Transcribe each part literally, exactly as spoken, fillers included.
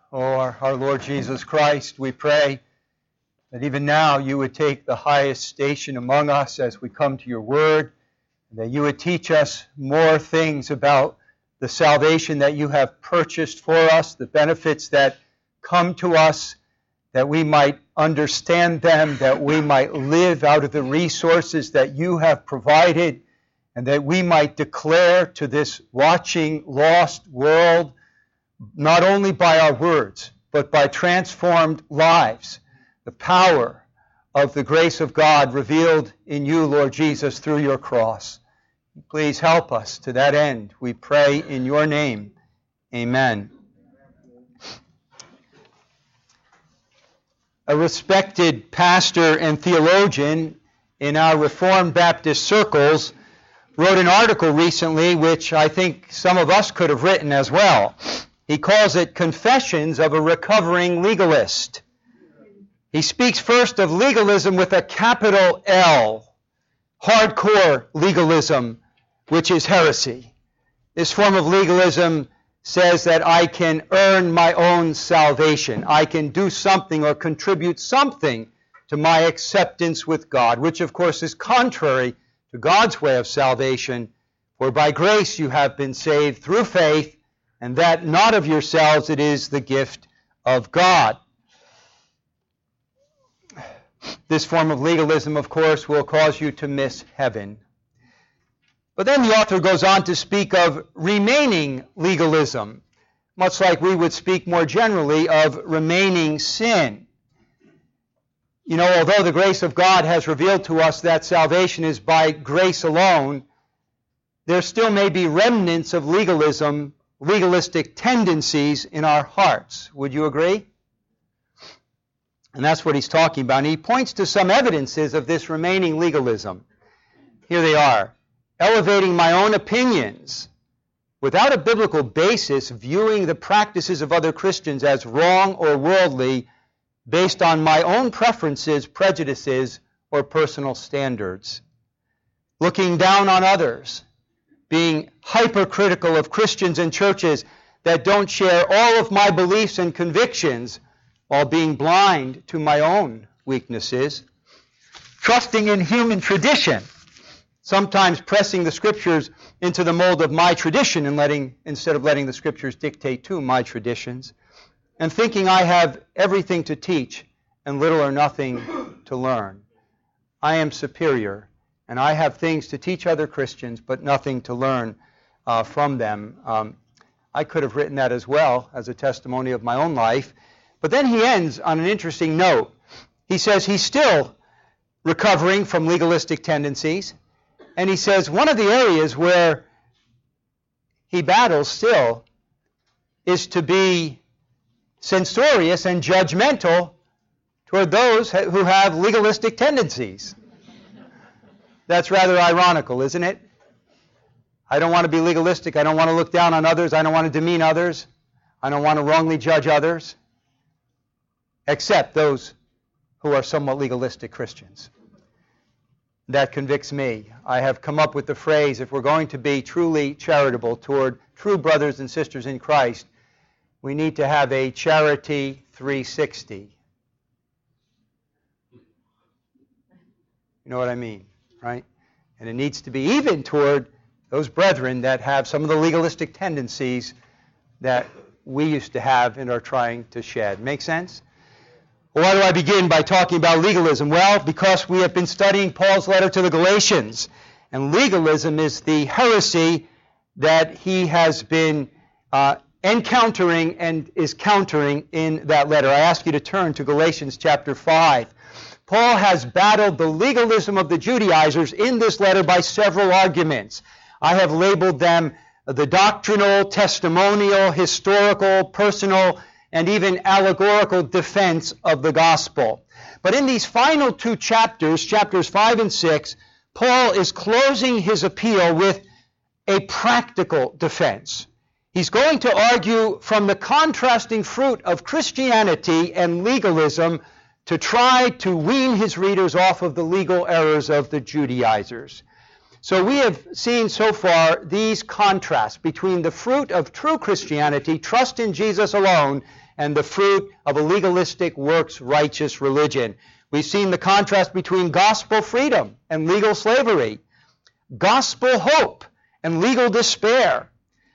O our, our Lord Jesus Christ, we pray that even now you would take the highest station among us as we come to your word, and that you would teach us more things about the salvation that you have purchased for us, the benefits that come to us, that we might understand them, that we might live out of the resources that you have provided, and that we might declare to this watching, lost world, not only by our words, but by transformed lives, the power of the grace of God revealed in you, Lord Jesus, through your cross. Please help us to that end. We pray in your name. Amen. A respected pastor and theologian in our Reformed Baptist circles wrote an article recently which I think some of us could have written as well. He calls it Confessions of a Recovering Legalist. He speaks first of legalism with a capital L, hardcore legalism, which is heresy. This form of legalism says that I can earn my own salvation. I can do something or contribute something to my acceptance with God, which of course is contrary to God's way of salvation. For by grace you have been saved through faith, and that not of yourselves, it is the gift of God. This form of legalism, of course, will cause you to miss heaven. But then the author goes on to speak of remaining legalism, much like we would speak more generally of remaining sin. You know, although the grace of God has revealed to us that salvation is by grace alone, there still may be remnants of legalism, legalistic tendencies in our hearts. Would you agree? And that's what he's talking about. And he points to some evidences of this remaining legalism. Here they are. Elevating my own opinions without a biblical basis, viewing the practices of other Christians as wrong or worldly based on my own preferences, prejudices, or personal standards. Looking down on others, being hypercritical of Christians and churches that don't share all of my beliefs and convictions, while being blind to my own weaknesses. Trusting in human tradition, sometimes pressing the Scriptures into the mold of my tradition and letting, instead of letting the Scriptures dictate to my traditions, and thinking I have everything to teach and little or nothing to learn. I am superior, and I have things to teach other Christians, but nothing to learn uh, from them. Um, I could have written that as well as a testimony of my own life. But then he ends on an interesting note. He says he's still recovering from legalistic tendencies. And he says one of the areas where he battles still is to be censorious and judgmental toward those who have legalistic tendencies. That's rather ironical, isn't it? I don't want to be legalistic. I don't want to look down on others. I don't want to demean others. I don't want to wrongly judge others, except those who are somewhat legalistic Christians. That convicts me. I have come up with the phrase, if we're going to be truly charitable toward true brothers and sisters in Christ, we need to have a charity three sixty. You know what I mean, right? And it needs to be even toward those brethren that have some of the legalistic tendencies that we used to have and are trying to shed. Make sense? Well, why do I begin by talking about legalism? Well, because we have been studying Paul's letter to the Galatians, and legalism is the heresy that he has been uh, encountering and is countering in that letter. I ask you to turn to Galatians chapter five. Paul has battled the legalism of the Judaizers in this letter by several arguments. I have labeled them the doctrinal, testimonial, historical, personal, and even allegorical defense of the gospel. But in these final two chapters, chapters five and six, Paul is closing his appeal with a practical defense. He's going to argue from the contrasting fruit of Christianity and legalism to try to wean his readers off of the legal errors of the Judaizers. So we have seen so far these contrasts between the fruit of true Christianity, trust in Jesus alone, and the fruit of a legalistic, works-righteous religion. We've seen the contrast between gospel freedom and legal slavery, gospel hope and legal despair,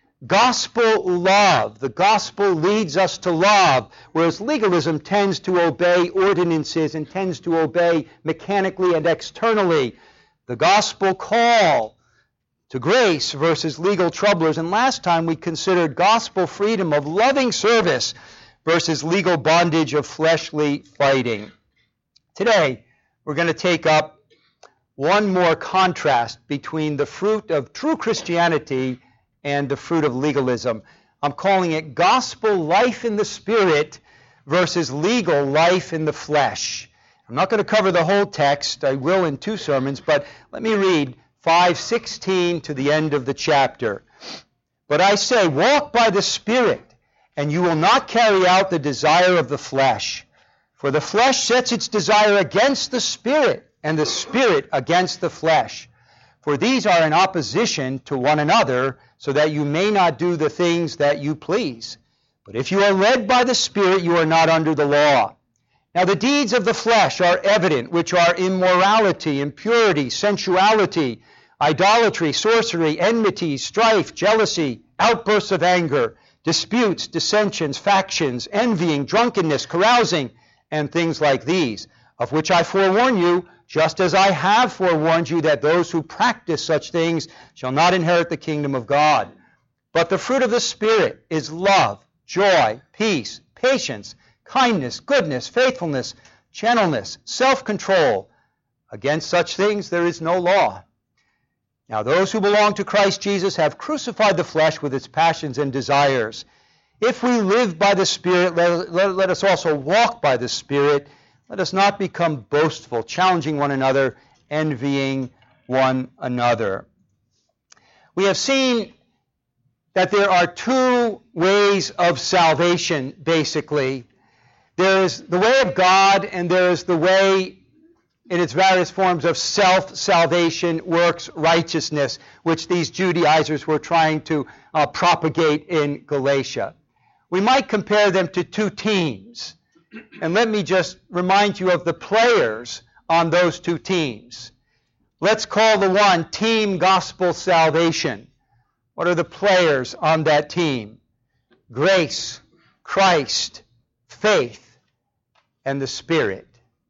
gospel love. The gospel leads us to love, whereas legalism tends to obey ordinances and tends to obey mechanically and externally. The gospel call to grace versus legal troublers. And last time we considered gospel freedom of loving service versus legal bondage of fleshly fighting. Today, we're going to take up one more contrast between the fruit of true Christianity and the fruit of legalism. I'm calling it gospel life in the Spirit versus legal life in the flesh. I'm not going to cover the whole text. I will in two sermons, but let me read five sixteen to the end of the chapter. But I say, walk by the Spirit, and you will not carry out the desire of the flesh. For the flesh sets its desire against the Spirit, and the Spirit against the flesh. For these are in opposition to one another, so that you may not do the things that you please. But if you are led by the Spirit, you are not under the law. Now the deeds of the flesh are evident, which are immorality, impurity, sensuality, idolatry, sorcery, enmity, strife, jealousy, outbursts of anger, disputes, dissensions, factions, envying, drunkenness, carousing, and things like these, of which I forewarn you, just as I have forewarned you, that those who practice such things shall not inherit the kingdom of God. But the fruit of the Spirit is love, joy, peace, patience, kindness, goodness, faithfulness, gentleness, self-control. Against such things there is no law. Now those who belong to Christ Jesus have crucified the flesh with its passions and desires. If we live by the Spirit, let, let, let us also walk by the Spirit. Let us not become boastful, challenging one another, envying one another. We have seen that there are two ways of salvation, basically. There is the way of God, and there is the way in its various forms of self-salvation, works, righteousness, which these Judaizers were trying to uh, propagate in Galatia. We might compare them to two teams. And let me just remind you of the players on those two teams. Let's call the one Team Gospel Salvation. What are the players on that team? Grace, Christ, faith, and the Spirit.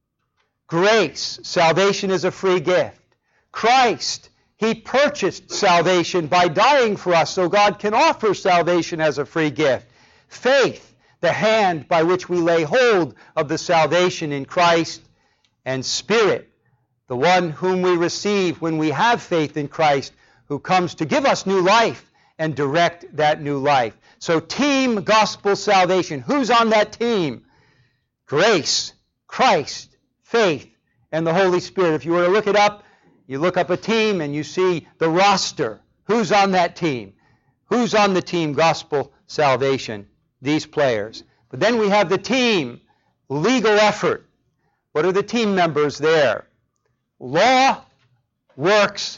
Grace, salvation is a free gift. Christ, He purchased salvation by dying for us, so God can offer salvation as a free gift. Faith, the hand by which we lay hold of the salvation in Christ. And Spirit, the one whom we receive when we have faith in Christ, who comes to give us new life and direct that new life. So Team Gospel Salvation. Who's on that team? Grace, Christ, faith, and the Holy Spirit. If you were to look it up, you look up a team and you see the roster. Who's on that team? Who's on the team Gospel Salvation? These players. But then we have the team legal effort. What are the team members there? Law, works,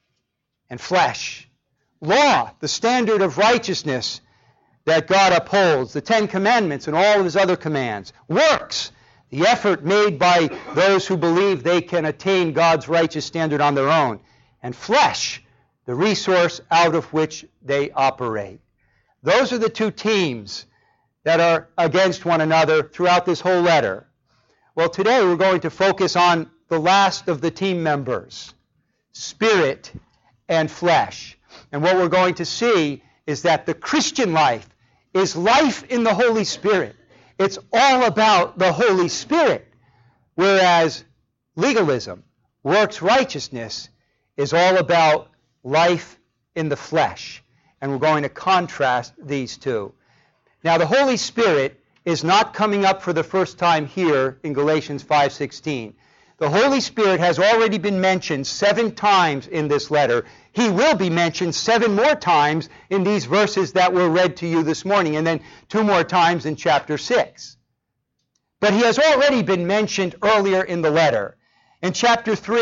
and flesh. Law, the standard of righteousness that God upholds, the Ten Commandments and all of His other commands. Works, the effort made by those who believe they can attain God's righteous standard on their own. And flesh, the resource out of which they operate. Those are the two teams that are against one another throughout this whole letter. Well, today we're going to focus on the last of the team members, Spirit and flesh. And what we're going to see is that the Christian life is life in the Holy Spirit. It's all about the Holy Spirit, whereas legalism, works righteousness, is all about life in the flesh. And we're going to contrast these two. Now, the Holy Spirit is not coming up for the first time here in Galatians five sixteen. The Holy Spirit has already been mentioned seven times in this letter. He will be mentioned seven more times in these verses that were read to you this morning, and then two more times in chapter six. But He has already been mentioned earlier in the letter. In chapter three,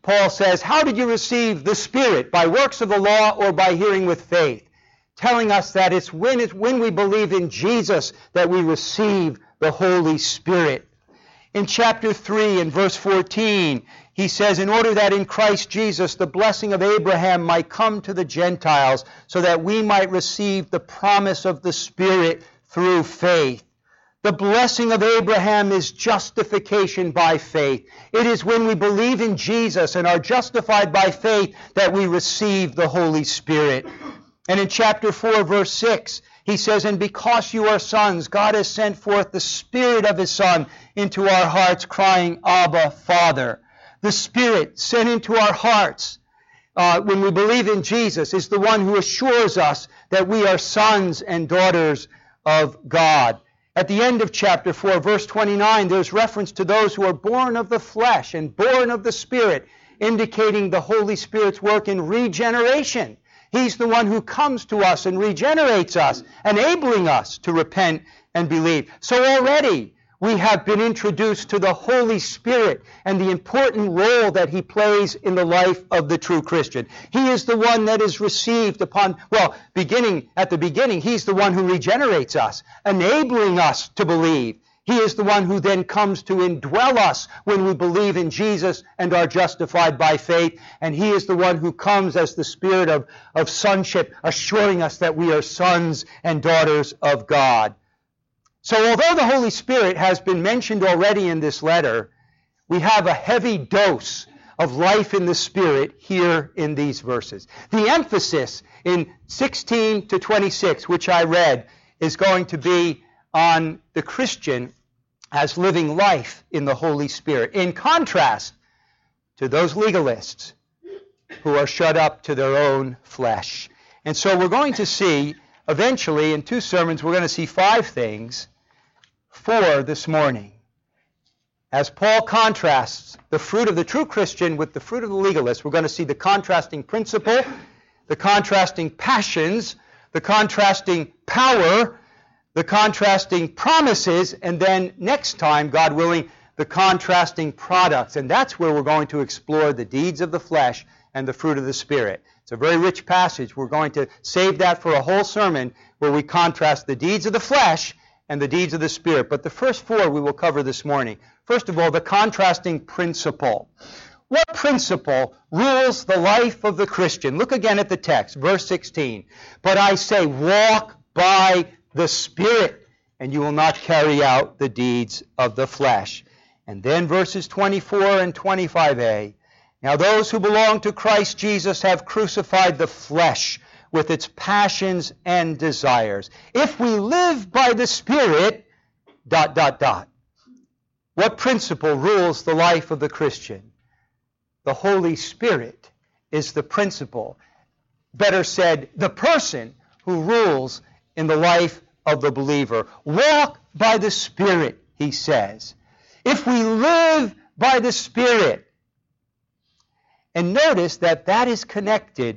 Paul says, how did you receive the Spirit? By works of the law or by hearing with faith? Telling us that it's when, it's when we believe in Jesus that we receive the Holy Spirit. In chapter three, in verse fourteen, he says, in order that in Christ Jesus the blessing of Abraham might come to the Gentiles, so that we might receive the promise of the Spirit through faith. The blessing of Abraham is justification by faith. It is when we believe in Jesus and are justified by faith that we receive the Holy Spirit. And in chapter four, verse six, he says, and because you are sons, God has sent forth the Spirit of His Son into our hearts, crying, Abba, Father. The Spirit sent into our hearts uh, when we believe in Jesus is the one who assures us that we are sons and daughters of God. At the end of chapter four, verse twenty-nine, there's reference to those who are born of the flesh and born of the Spirit, indicating the Holy Spirit's work in regeneration. He's the one who comes to us and regenerates us, enabling us to repent and believe. So already we have been introduced to the Holy Spirit and the important role that He plays in the life of the true Christian. He is the one that is received upon, well, beginning at the beginning, He's the one who regenerates us, enabling us to believe. He is the one who then comes to indwell us when we believe in Jesus and are justified by faith. And He is the one who comes as the Spirit of, of sonship, assuring us that we are sons and daughters of God. So although the Holy Spirit has been mentioned already in this letter, we have a heavy dose of life in the Spirit here in these verses. The emphasis in sixteen to twenty-six, which I read, is going to be on the Christian as living life in the Holy Spirit, in contrast to those legalists who are shut up to their own flesh. And so we're going to see, eventually, in two sermons, we're going to see five things for this morning. As Paul contrasts the fruit of the true Christian with the fruit of the legalist, we're going to see the contrasting principle, the contrasting passions, the contrasting power, the contrasting promises, and then next time, God willing, the contrasting products. And that's where we're going to explore the deeds of the flesh and the fruit of the Spirit. It's a very rich passage. We're going to save that for a whole sermon where we contrast the deeds of the flesh and the deeds of the Spirit. But the first four we will cover this morning. First of all, the contrasting principle. What principle rules the life of the Christian? Look again at the text, verse sixteen. But I say, walk by the Spirit, and you will not carry out the deeds of the flesh. And then verses twenty-four and twenty-five a. Now those who belong to Christ Jesus have crucified the flesh with its passions and desires. If we live by the Spirit, dot, dot, dot. What principle rules the life of the Christian? The Holy Spirit is the principle. Better said, the person who rules in the life of the believer. Walk by the Spirit, he says. If we live by the Spirit. And notice that that is connected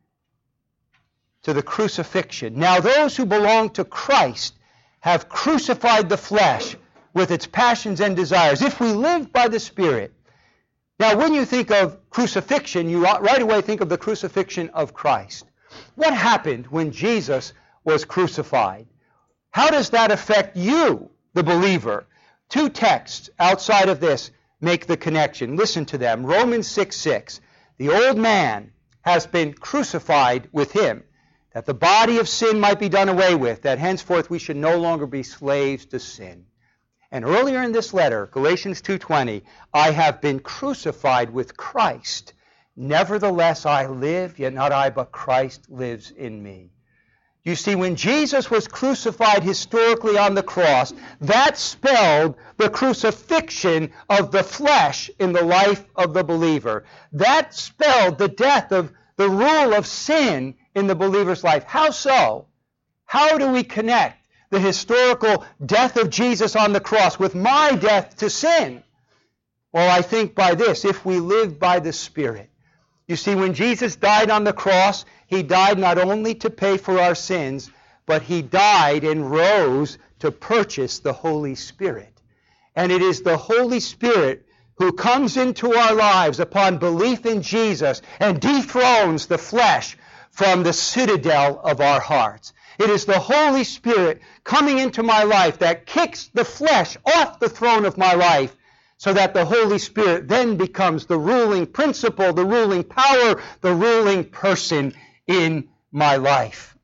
to the crucifixion. Now those who belong to Christ have crucified the flesh with its passions and desires. If we live by the Spirit. Now when you think of crucifixion, you right away think of the crucifixion of Christ. What happened when Jesus was crucified? How does that affect you, the believer? Two texts outside of this make the connection. Listen to them. Romans six six. The old man has been crucified with him, that the body of sin might be done away with, that henceforth we should no longer be slaves to sin. And earlier in this letter, Galatians two twenty, I have been crucified with Christ. Nevertheless I live, yet not I, but Christ lives in me. You see, when Jesus was crucified historically on the cross, that spelled the crucifixion of the flesh in the life of the believer. That spelled the death of the rule of sin in the believer's life. How so? How do we connect the historical death of Jesus on the cross with my death to sin? Well, I think by this, if we live by the Spirit. You see, when Jesus died on the cross, He died not only to pay for our sins, but He died and rose to purchase the Holy Spirit. And it is the Holy Spirit who comes into our lives upon belief in Jesus and dethrones the flesh from the citadel of our hearts. It is the Holy Spirit coming into my life that kicks the flesh off the throne of my life, so that the Holy Spirit then becomes the ruling principle, the ruling power, the ruling person in my life.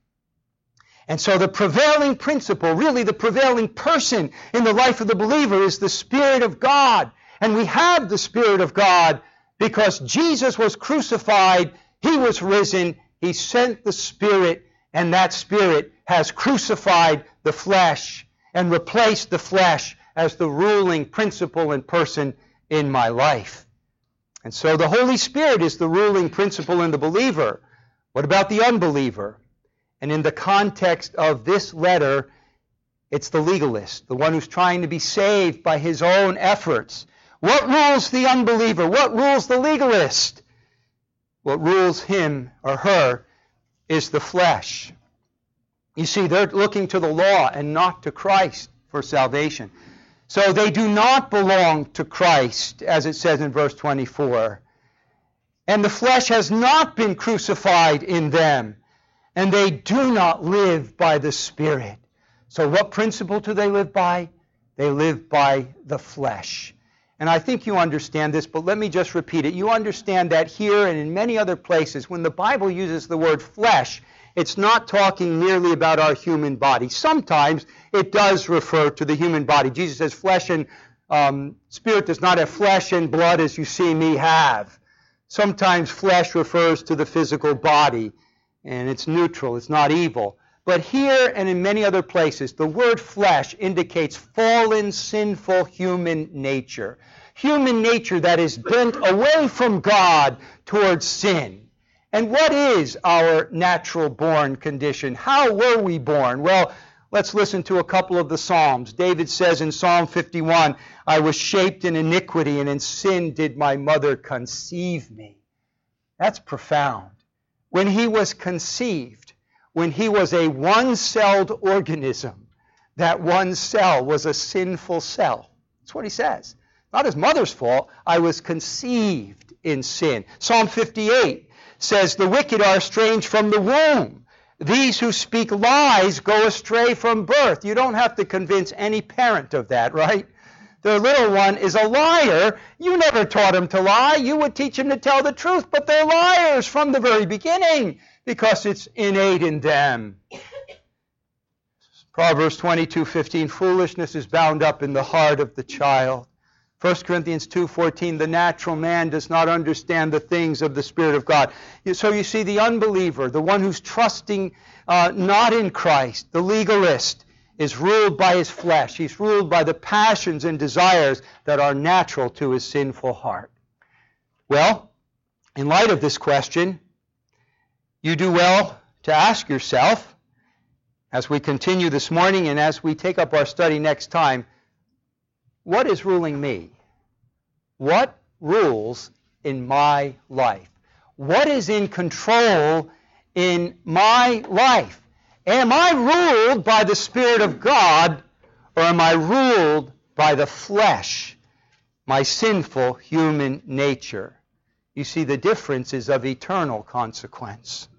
And so the prevailing principle, really the prevailing person in the life of the believer, is the Spirit of God. And we have the Spirit of God because Jesus was crucified, He was risen, He sent the Spirit, and that Spirit has crucified the flesh and replaced the flesh as the ruling principle and person in my life. And so the Holy Spirit is the ruling principle in the believer. What about the unbeliever? And in the context of this letter, it's the legalist, the one who's trying to be saved by his own efforts. What rules the unbeliever? What rules the legalist? What rules him or her is the flesh. You see, they're looking to the law and not to Christ for salvation. So they do not belong to Christ, as it says in verse twenty-four. And the flesh has not been crucified in them, and they do not live by the Spirit. So what principle do they live by? They live by the flesh. And I think you understand this, but let me just repeat it. You understand that here and in many other places, when the Bible uses the word flesh, it's not talking merely about our human body. Sometimes it does refer to the human body. Jesus says flesh and um, spirit does not have flesh and blood as you see me have. Sometimes flesh refers to the physical body, and it's neutral, it's not evil. But here and in many other places, the word flesh indicates fallen, sinful human nature. Human nature that is bent away from God towards sin. And what is our natural born condition? How were we born? Well, let's listen to a couple of the Psalms. David says in Psalm fifty-one, I was shaped in iniquity, and in sin did my mother conceive me. That's profound. When he was conceived, when he was a one-celled organism, that one cell was a sinful cell. That's what he says. Not his mother's fault. I was conceived in sin. Psalm fifty-eight says, the wicked are estranged from the womb. These who speak lies go astray from birth. You don't have to convince any parent of that, right? Their little one is a liar. You never taught him to lie. You would teach him to tell the truth, but they're liars from the very beginning because it's innate in them. Proverbs twenty-two fifteen, foolishness is bound up in the heart of the child. First Corinthians two fourteen, the natural man does not understand the things of the Spirit of God. So you see, the unbeliever, the one who's trusting uh, not in Christ, the legalist, is ruled by his flesh. He's ruled by the passions and desires that are natural to his sinful heart. Well, in light of this question, you do well to ask yourself, as we continue this morning and as we take up our study next time, what is ruling me? What rules in my life? What is in control in my life? Am I ruled by the Spirit of God, or am I ruled by the flesh, my sinful human nature? You see, the difference is of eternal consequence.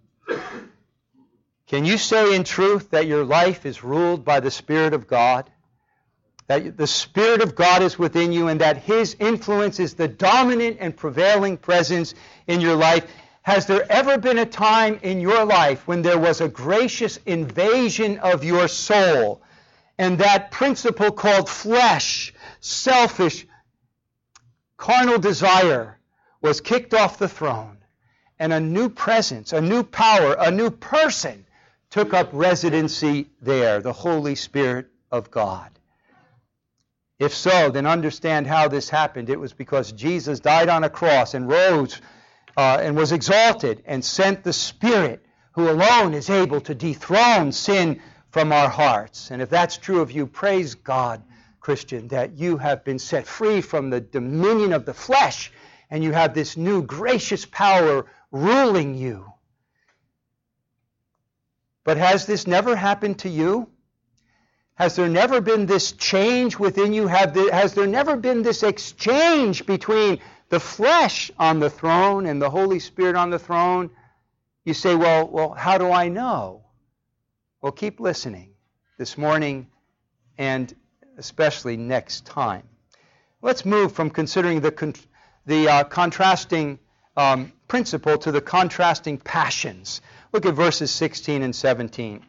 Can you say in truth that your life is ruled by the Spirit of God? That the Spirit of God is within you and that His influence is the dominant and prevailing presence in your life? Has there ever been a time in your life when there was a gracious invasion of your soul and that principle called flesh, selfish, carnal desire was kicked off the throne and a new presence, a new power, a new person took up residency there, the Holy Spirit of God? If so, then understand how this happened. It was because Jesus died on a cross and rose uh, and was exalted and sent the Spirit, who alone is able to dethrone sin from our hearts. And if that's true of you, praise God, Christian, that you have been set free from the dominion of the flesh and you have this new gracious power ruling you. But has this never happened to you? Has there never been this change within you? Have there, has there never been this exchange between the flesh on the throne and the Holy Spirit on the throne? You say, well, well, how do I know? Well, keep listening this morning and especially next time. Let's move from considering the, con- the uh, contrasting um, principle to the contrasting passions. Look at verses sixteen and seventeen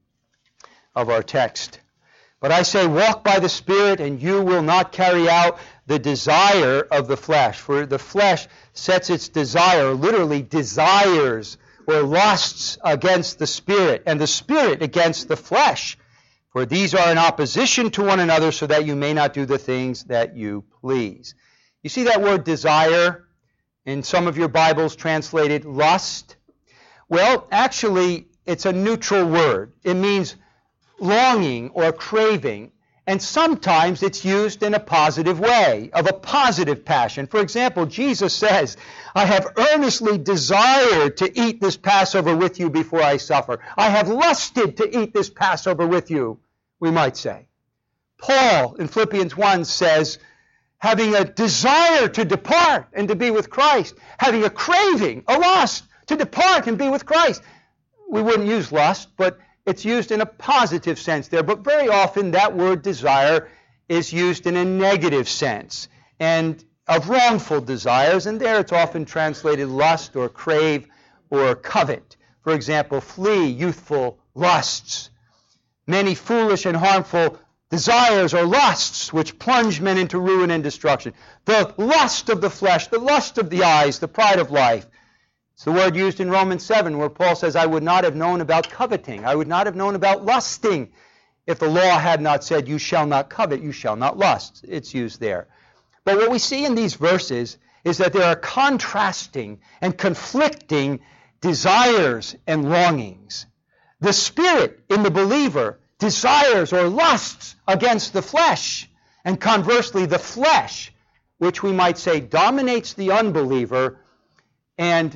of our text. But I say, walk by the Spirit, and you will not carry out the desire of the flesh. For the flesh sets its desire, literally desires or lusts against the Spirit, and the Spirit against the flesh. For these are in opposition to one another, so that you may not do the things that you please. You see that word desire in some of your Bibles translated lust? Well, actually, it's a neutral word. It means longing or craving, and sometimes it's used in a positive way, of a positive passion. For example, Jesus says, I have earnestly desired to eat this Passover with you before I suffer. I have lusted to eat this Passover with you, we might say. Paul in Philippians one says, having a desire to depart and to be with Christ, having a craving, a lust to depart and be with Christ. We wouldn't use lust, but it's used in a positive sense there, but very often that word desire is used in a negative sense, and of wrongful desires, and there it's often translated lust or crave or covet. For example, flee youthful lusts. Many foolish and harmful desires or lusts which plunge men into ruin and destruction. The lust of the flesh, the lust of the eyes, the pride of life. It's the word used in Romans seven where Paul says, I would not have known about coveting. I would not have known about lusting if the law had not said, you shall not covet, you shall not lust. It's used there. But what we see in these verses is that there are contrasting and conflicting desires and longings. The Spirit in the believer desires or lusts against the flesh, and conversely, the flesh, which we might say dominates the unbeliever and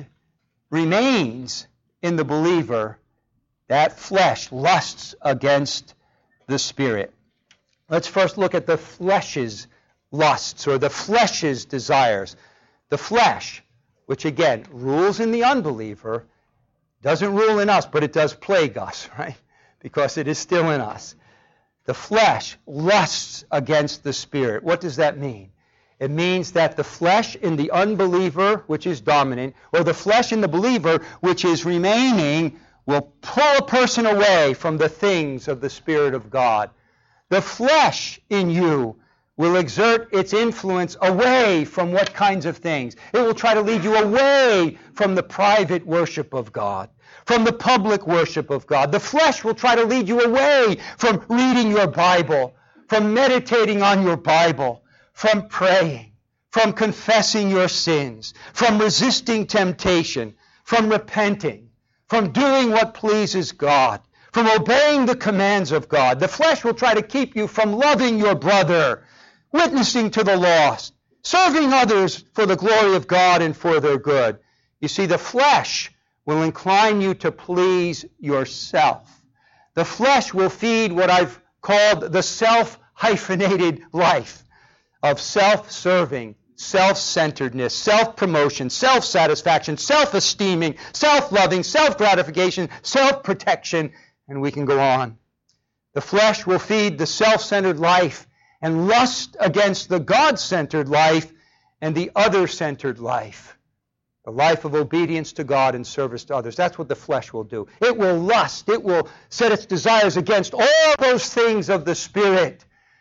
remains in the believer, that flesh lusts against the Spirit. Let's first look at the flesh's lusts, or the flesh's desires. The flesh, which again rules in the unbeliever, doesn't rule in us, but it does plague us, right? Because it is still in us. The flesh lusts against the Spirit. What does that mean? It means that the flesh in the unbeliever, which is dominant, or the flesh in the believer, which is remaining, will pull a person away from the things of the Spirit of God. The flesh in you will exert its influence away from what kinds of things? It will try to lead you away from the private worship of God, from the public worship of God. The flesh will try to lead you away from reading your Bible, from meditating on your Bible, from praying, from confessing your sins, from resisting temptation, from repenting, from doing what pleases God, from obeying the commands of God. The flesh will try to keep you from loving your brother, witnessing to the lost, serving others for the glory of God and for their good. You see, the flesh will incline you to please yourself. The flesh will feed what I've called the self-hyphenated life of self-serving, self-centeredness, self-promotion, self-satisfaction, self-esteeming, self-loving, self-gratification, self-protection, and we can go on. The flesh will feed the self-centered life and lust against the God-centered life and the other-centered life, the life of obedience to God and service to others. That's what the flesh will do. It will lust. It will set its desires against all those things of the Spirit.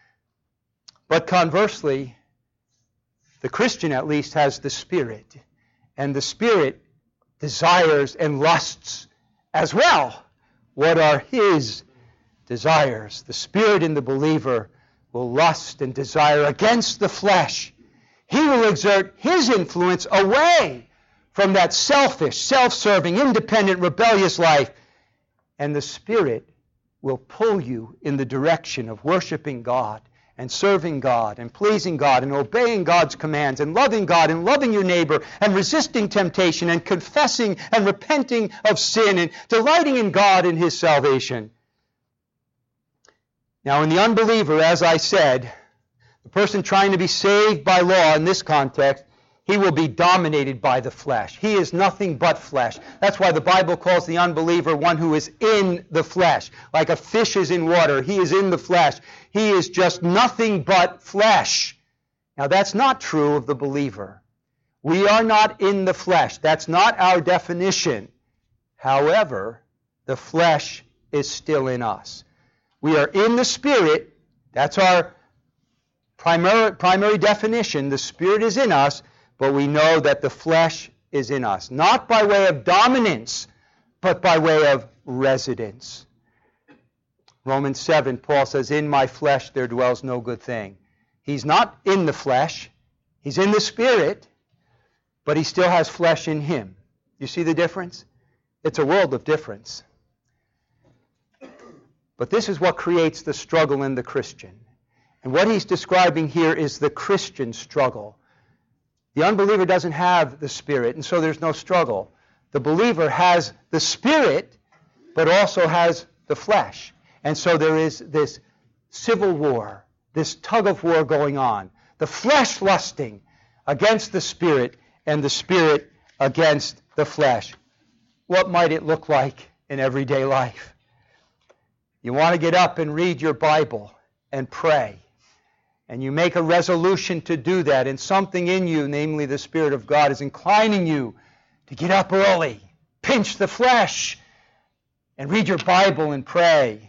But conversely, the Christian at least has the Spirit, and the Spirit desires and lusts as well. What are his desires? The Spirit in the believer will lust and desire against the flesh. He will exert his influence away from that selfish, self-serving, independent, rebellious life, and the Spirit will pull you in the direction of worshiping God and serving God and pleasing God and obeying God's commands and loving God and loving your neighbor and resisting temptation and confessing and repenting of sin and delighting in God and his salvation. Now, in the unbeliever, as I said, the person trying to be saved by law in this context, he will be dominated by the flesh. He is nothing but flesh. That's why the Bible calls the unbeliever one who is in the flesh. Like a fish is in water, he is in the flesh. He is just nothing but flesh. Now, that's not true of the believer. We are not in the flesh. That's not our definition. However, the flesh is still in us. We are in the Spirit. That's our primary, primary definition. The Spirit is in us, but we know that the flesh is in us. Not by way of dominance, but by way of residence. Romans seven, Paul says, in my flesh there dwells no good thing. He's not in the flesh. He's in the Spirit, but he still has flesh in him. You see the difference? It's a world of difference. But this is what creates the struggle in the Christian. And what he's describing here is the Christian struggle. The unbeliever doesn't have the Spirit, and so there's no struggle. The believer has the Spirit, but also has the flesh. And so there is this civil war, this tug of war going on. The flesh lusting against the Spirit, and the Spirit against the flesh. What might it look like in everyday life? You want to get up and read your Bible and pray. And you make a resolution to do that, and something in you, namely the Spirit of God, is inclining you to get up early, pinch the flesh, and read your Bible and pray.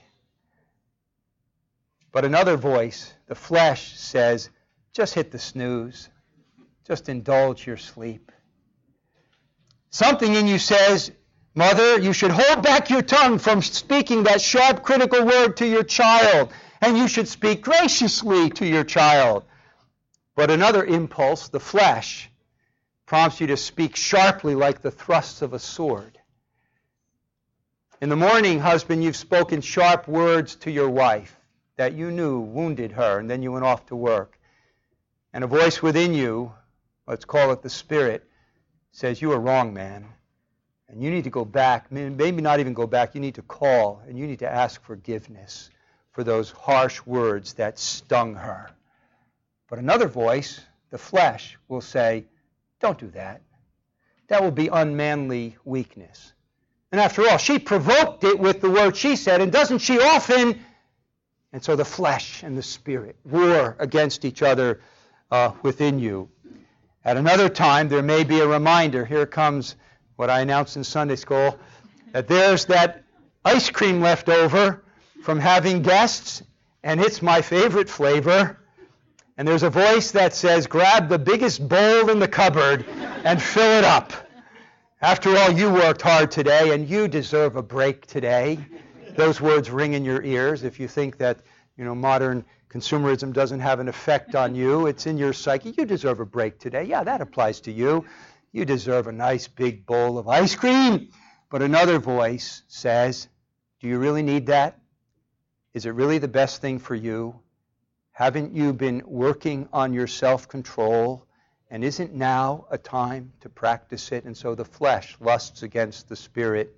But another voice, the flesh, says, just hit the snooze. Just indulge your sleep. Something in you says, mother, you should hold back your tongue from speaking that sharp, critical word to your child. And you should speak graciously to your child. But another impulse, the flesh, prompts you to speak sharply like the thrusts of a sword. In the morning, husband, you've spoken sharp words to your wife that you knew wounded her, and then you went off to work. And a voice within you, let's call it the Spirit, says, you are wrong, man. And you need to go back, maybe not even go back, you need to call, and you need to ask forgiveness for those harsh words that stung her. But another voice, the flesh, will say, don't do that. That will be unmanly weakness. And after all, she provoked it with the word she said, and doesn't she often? And so the flesh and the Spirit war against each other uh, within you. At another time, there may be a reminder. Here comes what I announced in Sunday school, that there's that ice cream left over from having guests, and it's my favorite flavor. And there's a voice that says, grab the biggest bowl in the cupboard and fill it up. After all, you worked hard today, and you deserve a break today. Those words ring in your ears. If you think that, you know, modern consumerism doesn't have an effect on you, it's in your psyche. You deserve a break today. Yeah, that applies to you. You deserve a nice big bowl of ice cream. But another voice says, do you really need that? Is it really the best thing for you? Haven't you been working on your self-control? And isn't now a time to practice it? And so the flesh lusts against the Spirit.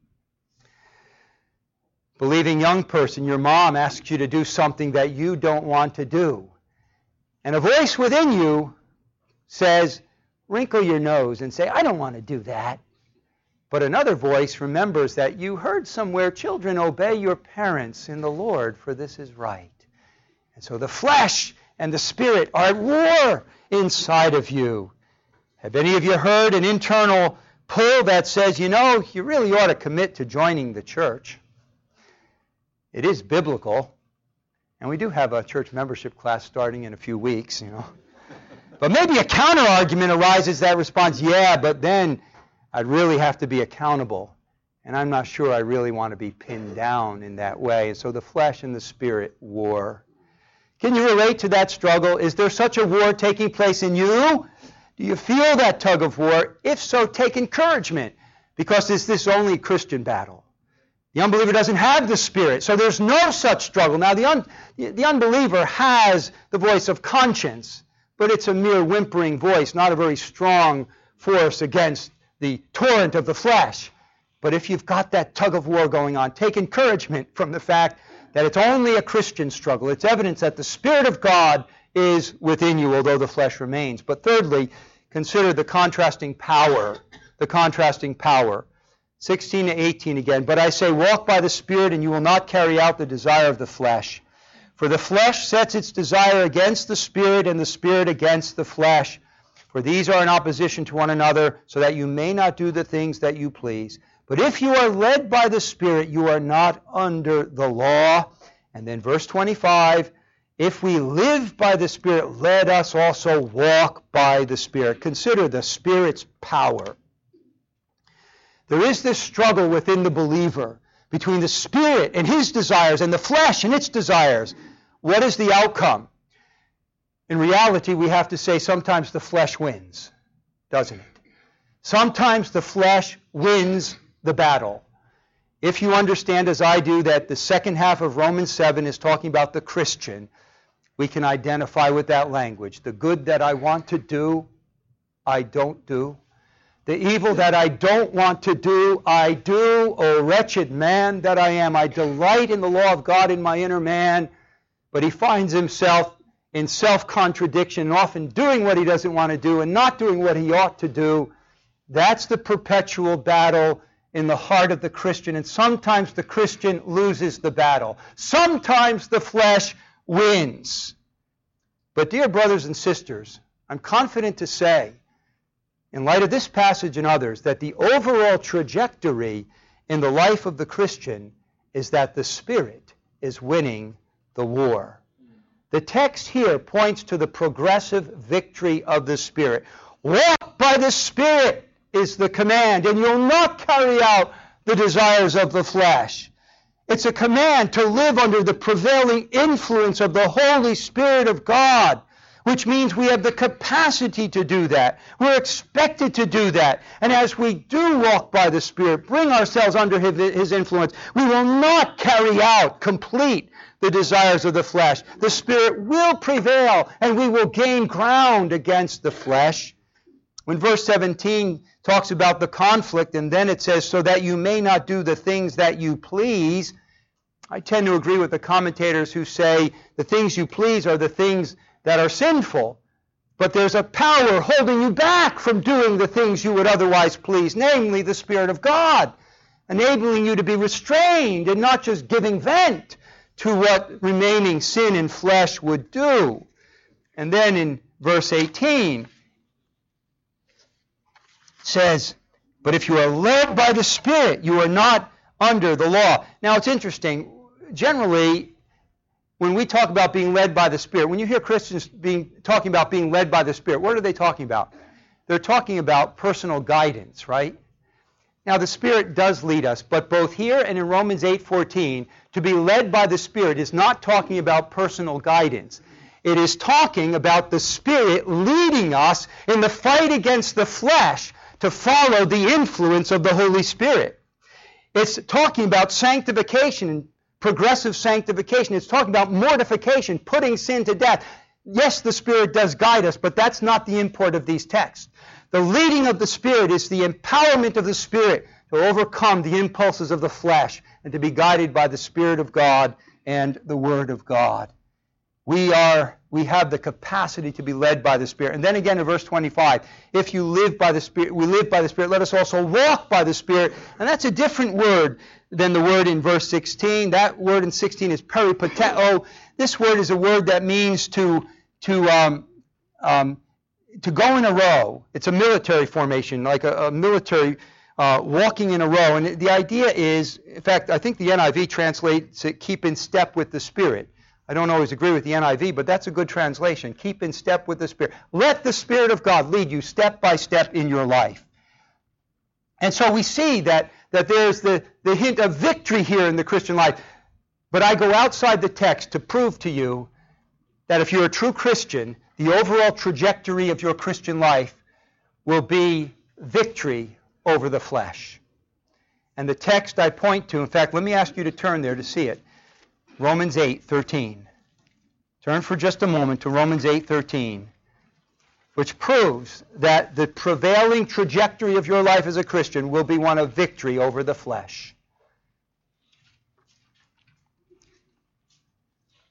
Believing young person, your mom asks you to do something that you don't want to do. And a voice within you says, wrinkle your nose and say, I don't want to do that. But another voice remembers that you heard somewhere, children, obey your parents in the Lord, for this is right. And so the flesh and the Spirit are at war inside of you. Have any of you heard an internal pull that says, you know, you really ought to commit to joining the church? It is biblical, and we do have a church membership class starting in a few weeks, you know. But maybe a counter-argument arises that responds, yeah, but then I'd really have to be accountable, and I'm not sure I really want to be pinned down in that way. And so the flesh and the Spirit war. Can you relate to that struggle? Is there such a war taking place in you? Do you feel that tug of war? If so, take encouragement, because is this only Christian battle? The unbeliever doesn't have the Spirit, so there's no such struggle. Now, the, un, the unbeliever has the voice of conscience, but it's a mere whimpering voice, not a very strong force against the torrent of the flesh. But if you've got that tug of war going on, take encouragement from the fact that it's only a Christian struggle. It's evidence that the Spirit of God is within you, although the flesh remains. But thirdly, consider the contrasting power, the contrasting power. sixteen to eighteen again. But I say, walk by the Spirit, and you will not carry out the desire of the flesh. For the flesh sets its desire against the Spirit, and the Spirit against the flesh. For these are in opposition to one another, so that you may not do the things that you please. But if you are led by the Spirit, you are not under the law. And then verse twenty-five, if we live by the Spirit, let us also walk by the Spirit. Consider the Spirit's power. There is this struggle within the believer between the Spirit and his desires and the flesh and its desires. What is the outcome? In reality, we have to say sometimes the flesh wins, doesn't it? Sometimes the flesh wins the battle. If you understand, as I do, that the second half of Romans seven is talking about the Christian, we can identify with that language. The good that I want to do, I don't do. The evil that I don't want to do, I do. O wretched man that I am, I delight in the law of God in my inner man, but he finds himself in self-contradiction, often doing what he doesn't want to do and not doing what he ought to do. That's the perpetual battle in the heart of the Christian, and sometimes the Christian loses the battle. Sometimes the flesh wins. But dear brothers and sisters, I'm confident to say, in light of this passage and others, that the overall trajectory in the life of the Christian is that the Spirit is winning the war. The text here points to the progressive victory of the Spirit. Walk by the Spirit is the command, and you'll not carry out the desires of the flesh. It's a command to live under the prevailing influence of the Holy Spirit of God, which means we have the capacity to do that. We're expected to do that. And as we do walk by the Spirit, bring ourselves under His influence, we will not carry out, complete the desires of the flesh. The Spirit will prevail, and we will gain ground against the flesh. When verse seventeen talks about the conflict, and then it says, so that you may not do the things that you please, I tend to agree with the commentators who say the things you please are the things that are sinful, but there's a power holding you back from doing the things you would otherwise please, namely the Spirit of God, enabling you to be restrained and not just giving vent to what remaining sin and flesh would do. And then in verse eighteen, it says, but if you are led by the Spirit, you are not under the law. Now it's interesting, generally, when we talk about being led by the Spirit, when you hear Christians being talking about being led by the Spirit, what are they talking about? They're talking about personal guidance, right? Now, the Spirit does lead us, but both here and in Romans eight fourteen, to be led by the Spirit is not talking about personal guidance. It is talking about the Spirit leading us in the fight against the flesh to follow the influence of the Holy Spirit. It's talking about sanctification, progressive sanctification. It's talking about mortification, putting sin to death. Yes, the Spirit does guide us, but that's not the import of these texts. The leading of the Spirit is the empowerment of the Spirit to overcome the impulses of the flesh and to be guided by the Spirit of God and the Word of God. We are, we have the capacity to be led by the Spirit. And then again in verse twenty-five, if you live by the Spirit, we live by the Spirit, let us also walk by the Spirit. And that's a different word than the word in verse sixteen. That word in sixteen is peripateo. This word is a word that means to to um, um, to go in a row. It's a military formation, like a, a military uh, walking in a row. And the idea is, in fact, I think the N I V translates it, keep in step with the Spirit. I don't always agree with the N I V, but that's a good translation. Keep in step with the Spirit. Let the Spirit of God lead you step by step in your life. And so we see that, that there's the, the hint of victory here in the Christian life. But I go outside the text to prove to you that if you're a true Christian, the overall trajectory of your Christian life will be victory over the flesh. And the text I point to, in fact, let me ask you to turn there to see it. Romans eight thirteen. Turn for just a moment to Romans eight thirteen, which proves that the prevailing trajectory of your life as a Christian will be one of victory over the flesh.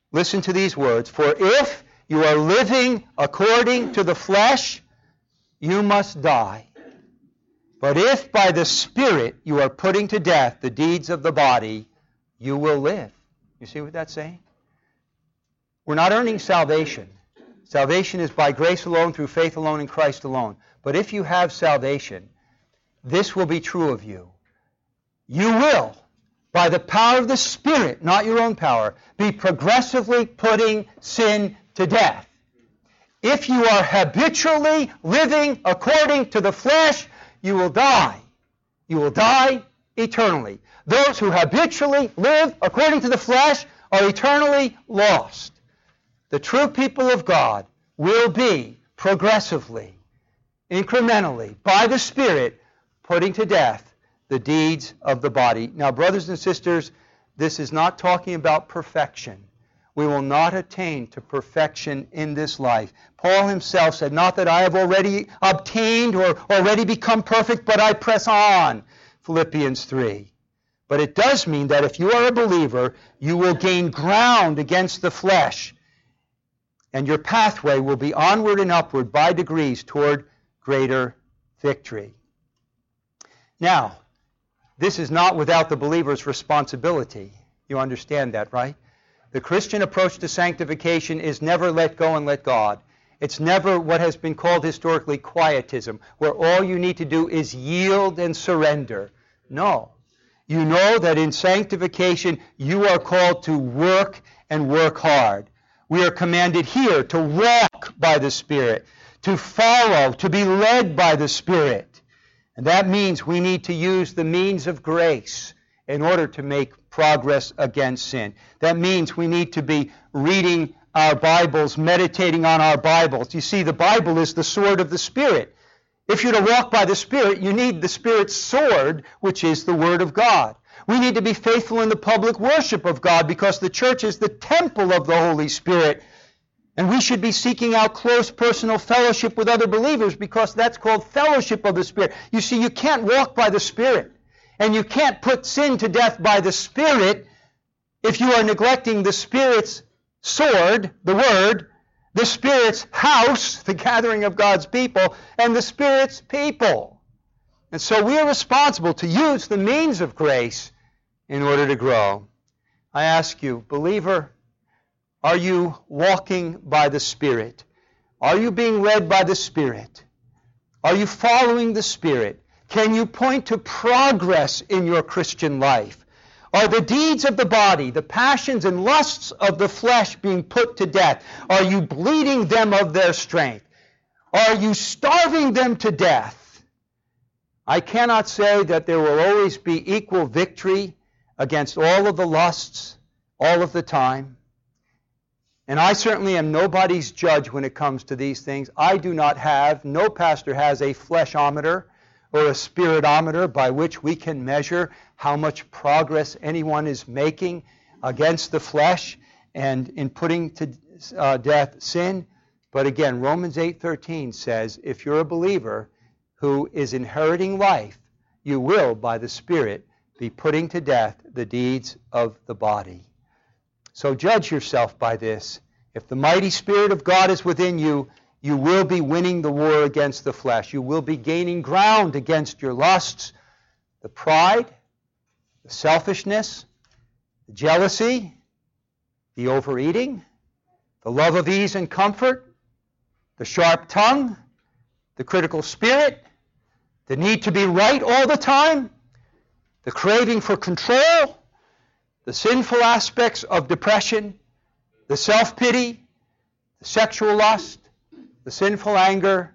listen to these words, for if you are living according to the flesh, you must die. But if by the Spirit you are putting to death the deeds of the body, you will live. You see what that's saying? We're not earning salvation. Salvation is by grace alone, through faith alone, in Christ alone. But if you have salvation, this will be true of you. You will, by the power of the Spirit, not your own power, be progressively putting sin to death. If you are habitually living according to the flesh, you will die. You will die eternally. Those who habitually live according to the flesh are eternally lost. The true people of God will be progressively, incrementally, by the Spirit, putting to death the deeds of the body. Now, brothers and sisters, this is not talking about perfection. We will not attain to perfection in this life. Paul himself said, not that I have already obtained or already become perfect, but I press on. Philippians three. But it does mean that if you are a believer, you will gain ground against the flesh, and your pathway will be onward and upward by degrees toward greater victory. Now, this is not without the believer's responsibility. You understand that, right? The Christian approach to sanctification is never let go and let God. It's never what has been called historically quietism, where all you need to do is yield and surrender. No. You know that in sanctification you are called to work and work hard. We are commanded here to walk by the Spirit, to follow, to be led by the Spirit. And that means we need to use the means of grace in order to make progress against sin. That means we need to be reading our Bibles, meditating on our Bibles. You see, the Bible is the sword of the Spirit. If you're to walk by the Spirit, you need the Spirit's sword, which is the Word of God. We need to be faithful in the public worship of God because the church is the temple of the Holy Spirit. And we should be seeking out close personal fellowship with other believers because that's called fellowship of the Spirit. You see, you can't walk by the Spirit, and you can't put sin to death by the Spirit if you are neglecting the Spirit's sword, the Word, the Spirit's house, the gathering of God's people, and the Spirit's people. And so we are responsible to use the means of grace in order to grow. I ask you, believer, are you walking by the Spirit? Are you being led by the Spirit? Are you following the Spirit? Can you point to progress in your Christian life? Are the deeds of the body, the passions and lusts of the flesh being put to death? Are you bleeding them of their strength? Are you starving them to death? I cannot say that there will always be equal victory against all of the lusts all of the time. And I certainly am nobody's judge when it comes to these things. I do not have, no pastor has a fleshometer or a spiritometer by which we can measure how much progress anyone is making against the flesh and in putting to uh, death sin. But again, Romans eight thirteen says, if you're a believer who is inheriting life, you will, by the Spirit, be putting to death the deeds of the body. So judge yourself by this. If the mighty Spirit of God is within you, you will be winning the war against the flesh. You will be gaining ground against your lusts, the pride, the selfishness, the jealousy, the overeating, the love of ease and comfort, the sharp tongue, the critical spirit, the need to be right all the time, the craving for control, the sinful aspects of depression, the self-pity, the sexual lust, the sinful anger.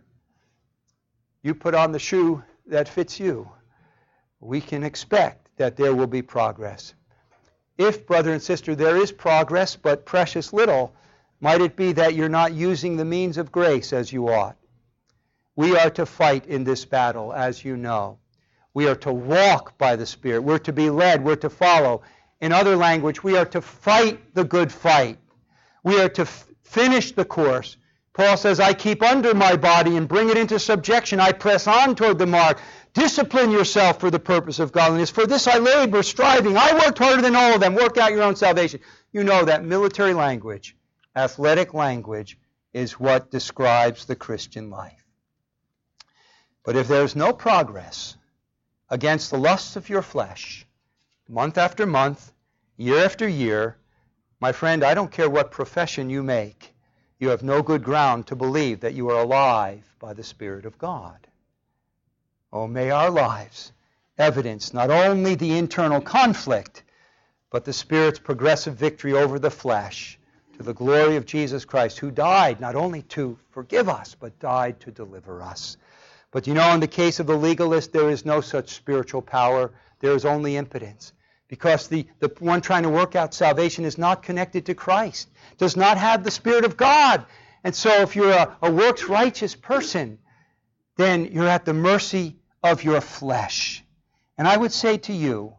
You put on the shoe that fits you. We can expect that there will be progress. If, brother and sister, there is progress, but precious little, might it be that you're not using the means of grace as you ought? We are to fight in this battle, as you know. We are to walk by the Spirit. We're to be led. We're to follow. In other language, we are to fight the good fight. We are to f- finish the course. Paul says, I keep under my body and bring it into subjection. I press on toward the mark. Discipline yourself for the purpose of godliness. For this I labor, striving. I worked harder than all of them. Work out your own salvation. You know that military language, athletic language, is what describes the Christian life. But if there's no progress against the lusts of your flesh, month after month, year after year, my friend, I don't care what profession you make, you have no good ground to believe that you are alive by the Spirit of God. Oh, may our lives evidence not only the internal conflict, but the Spirit's progressive victory over the flesh, to the glory of Jesus Christ, who died not only to forgive us, but died to deliver us. But you know, in the case of the legalist, there is no such spiritual power. There is only impotence. Because the, the one trying to work out salvation is not connected to Christ, does not have the Spirit of God. And so if you're a, a works-righteous person, then you're at the mercy of your flesh. And I would say to you,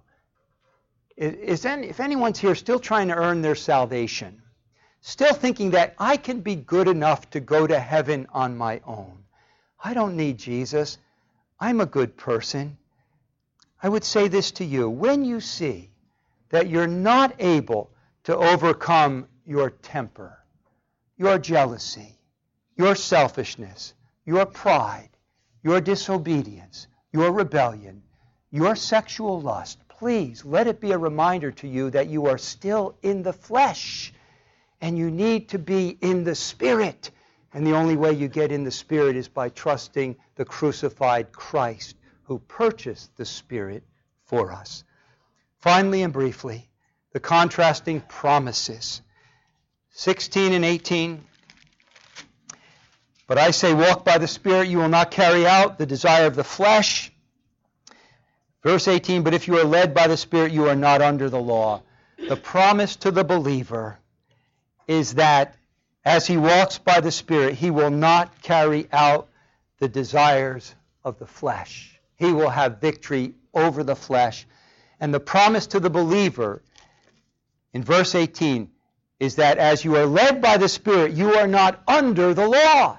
is any, if anyone's here still trying to earn their salvation, still thinking that I can be good enough to go to heaven on my own, I don't need Jesus, I'm a good person, I would say this to you. When you see that you're not able to overcome your temper, your jealousy, your selfishness, your pride, your disobedience, your rebellion, your sexual lust, please let it be a reminder to you that you are still in the flesh and you need to be in the Spirit. And the only way you get in the Spirit is by trusting the crucified Christ who purchased the Spirit for us. Finally and briefly, the contrasting promises. sixteen and eighteen. But I say, walk by the Spirit, you will not carry out the desire of the flesh. Verse eighteen, but if you are led by the Spirit, you are not under the law. The promise to the believer is that as he walks by the Spirit, he will not carry out the desires of the flesh. He will have victory over the flesh. And the promise to the believer in verse eighteen is that as you are led by the Spirit, you are not under the law.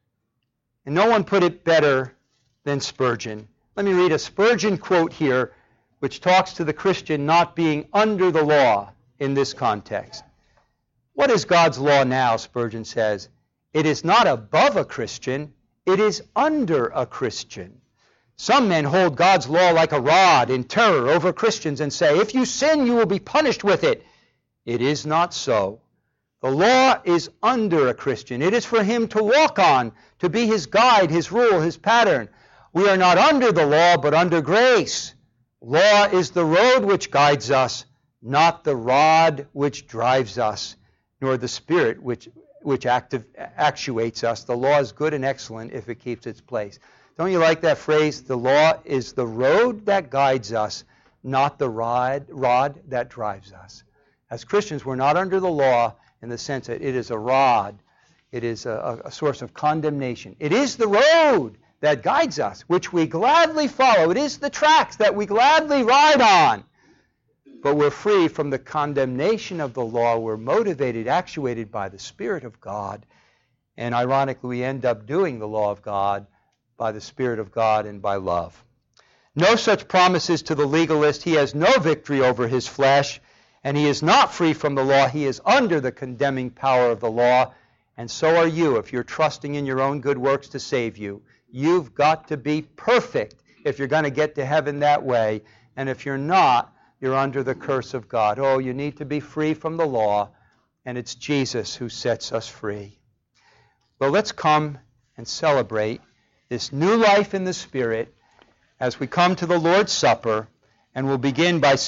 And no one put it better than Spurgeon. Let me read a Spurgeon quote here, which talks to the Christian not being under the law in this context. What is God's law now, Spurgeon says? It is not above a Christian, it is under a Christian. Some men hold God's law like a rod in terror over Christians and say, if you sin, you will be punished with it. It is not so. The law is under a Christian. It is for him to walk on, to be his guide, his rule, his pattern. We are not under the law, but under grace. Law is the road which guides us, not the rod which drives us, nor the Spirit which, which active, actuates us. The law is good and excellent if it keeps its place. Don't you like that phrase? The law is the road that guides us, not the rod, rod that drives us. As Christians, we're not under the law in the sense that it is a rod. It is a, a source of condemnation. It is the road that guides us, which we gladly follow. It is the tracks that we gladly ride on. But we're free from the condemnation of the law. We're motivated, actuated by the Spirit of God. And ironically, we end up doing the law of God by the Spirit of God and by love. No such promises to the legalist. He has no victory over his flesh, and he is not free from the law. He is under the condemning power of the law, and so are you if you're trusting in your own good works to save you. You've got to be perfect if you're going to get to heaven that way, and if you're not, you're under the curse of God. Oh, you need to be free from the law, and it's Jesus who sets us free. Well, let's come and celebrate this new life in the Spirit as we come to the Lord's Supper, and we'll begin by